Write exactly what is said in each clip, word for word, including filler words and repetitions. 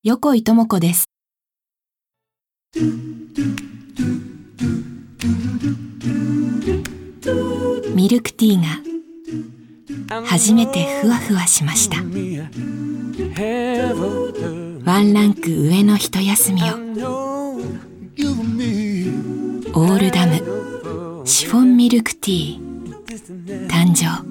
横井智子です。ミルクティーが初めてふわふわしました。ワンランク上の一休みを。オールダムシフォンミルクティー誕生。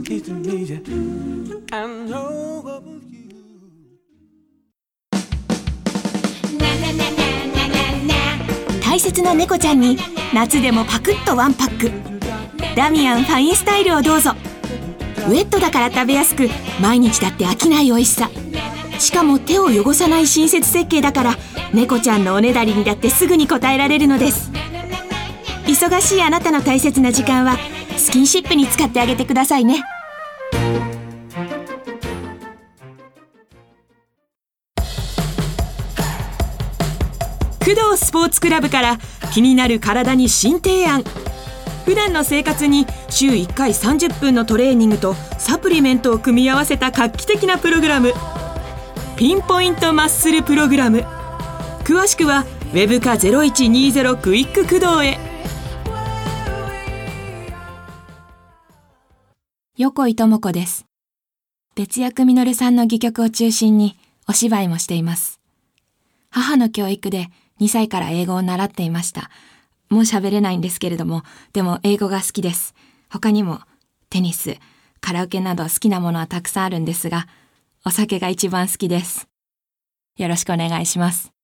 大切な猫ちゃんに夏でもパクッとワンパック。ダミアンファインスタイルをどうぞ。ウェットだから食べやすく、毎日だって飽きない美味しさ。しかも手を汚さない親切設計だから、猫ちゃんのおねだりにだってすぐに応えられるのです。忙しいあなたの大切な時間はスキンシップに使ってあげてくださいね。工藤スポーツクラブから気になる体に新提案。普段の生活に週いっかいさんじゅっぷんのトレーニングとサプリメントを組み合わせた画期的なプログラム、ピンポイントマッスルプログラム。詳しくはウェブかゼロいちにーゼロクイック工藤へ。横井智子です。別役みのるさんの戯曲を中心にお芝居もしています。母の教育でにさいから英語を習っていました。もう喋れないんですけれども、でも英語が好きです。他にもテニス、カラオケなど好きなものはたくさんあるんですが、お酒が一番好きです。よろしくお願いします。